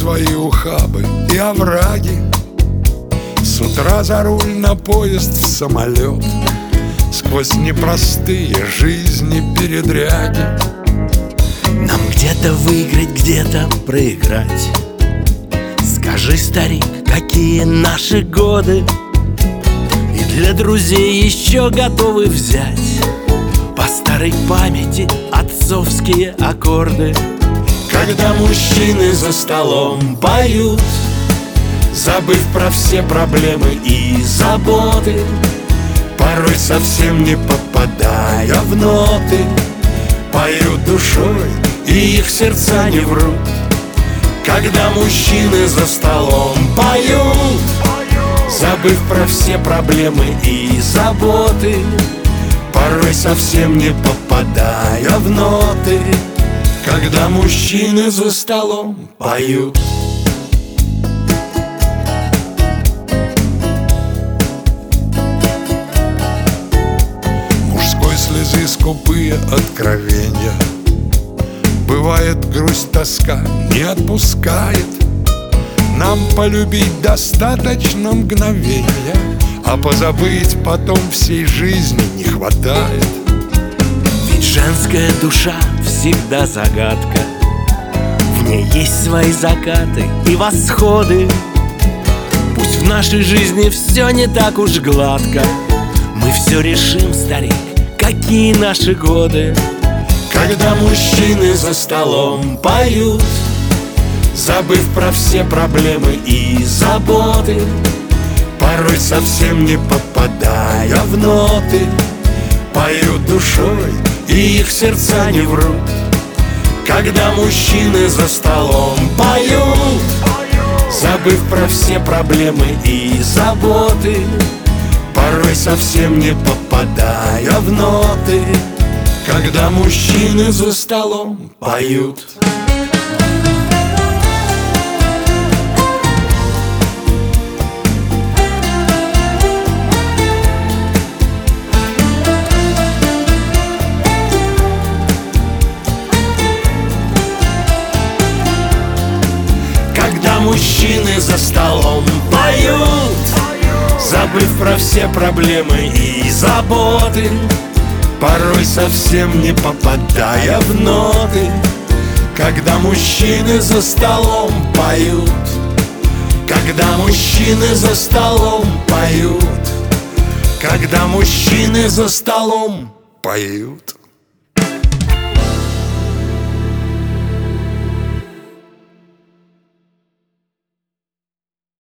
свои ухабы и овраги. С утра за руль, на поезд, в самолет, сквозь непростые жизни передряги. Нам где-то выиграть, где-то проиграть. Скажи, старик, какие наши годы? И для друзей еще готовы взять по старой памяти отцовские аккорды. Когда мужчины за столом поют, забыв про все проблемы и заботы, порой совсем не попадая в ноты, поют душой, и их сердца не врут. Когда мужчины за столом поют, забыв про все проблемы и заботы, порой совсем не попадая в ноты. Когда мужчины за столом поют. Мужской слезы скупые откровения. Бывает, грусть, тоска не отпускает. Нам полюбить достаточно мгновения, а позабыть потом всей жизни не хватает. Ведь женская душа всегда загадка. В ней есть свои закаты и восходы. Пусть в нашей жизни все не так уж гладко, мы все решим, старик, какие наши годы. Когда мужчины за столом поют, забыв про все проблемы и заботы, порой совсем не попадая в ноты, поют душой, и их сердца не врут. Когда мужчины за столом поют, забыв про все проблемы и заботы, порой совсем не попадая в ноты. Когда мужчины за столом поют. Когда мужчины за столом поют, забыв про все проблемы и заботы, порой совсем не попадая в ноты. Когда мужчины за столом поют, когда мужчины за столом поют, когда мужчины за столом поют.